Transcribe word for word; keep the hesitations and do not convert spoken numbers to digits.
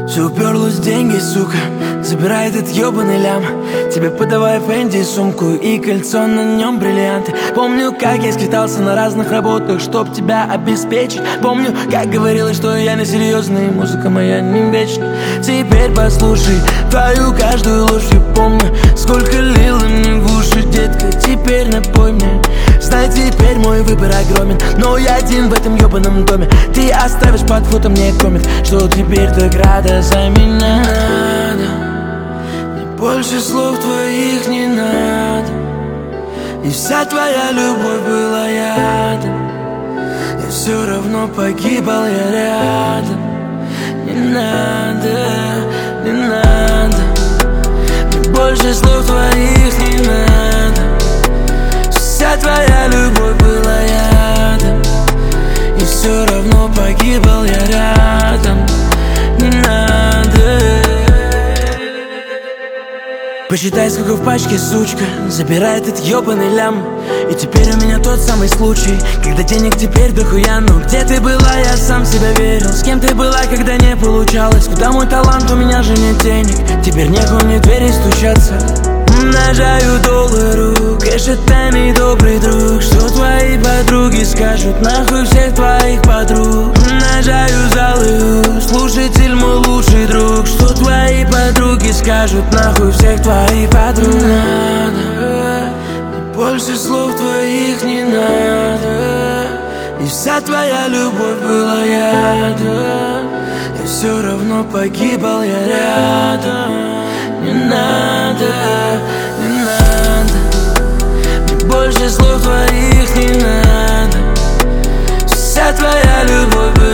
Все уперлось в деньги, сука. Забирай этот ебаный лям. Тебе подавай Фенди сумку и кольцо, на нем бриллианты. Помню, как я скитался на разных работах, чтоб тебя обеспечить. Помню, как говорилось, что я не серьезный, музыка моя не вечна. Теперь послушай твою каждую ложь. Я помню, сколько лила мне в уши, детка. Теперь напой мне. Знай, теперь мой выбор огромен, но я один в этом ебаном доме. Ты оставишь под фото мне коммент, что теперь так рада за меня. Надо, мне больше слов твоих не надо. И вся твоя любовь была ядом. И все равно погибал я рядом. Не надо, не надо. Мне больше слов твоих не надо. Вся твоя любовь была ядом. И все равно погибал я рядом. Не надо. Посчитай, сколько в пачке, сучка. Забирай этот ебаный лям. И теперь у меня тот самый случай, когда денег теперь дохуя. Но где ты была, я сам себя верил. С кем ты была, когда не получалось? Куда мой талант, у меня же нет денег. Теперь некуда мне в двери стучаться. Умножаю доллары, кэш это не добрый друг. Что твои подруги скажут, нахуй всех твоих подруг. Умножаю залы, слушатель мой лучший друг. Что твои подруги скажут, нахуй всех твоих подруг. Не надо, мне больше слов твоих не надо. И вся твоя любовь была ядом. И все равно погибал я рядом. Не надо, не надо. Мне больше слов твоих не надо. Вся твоя любовь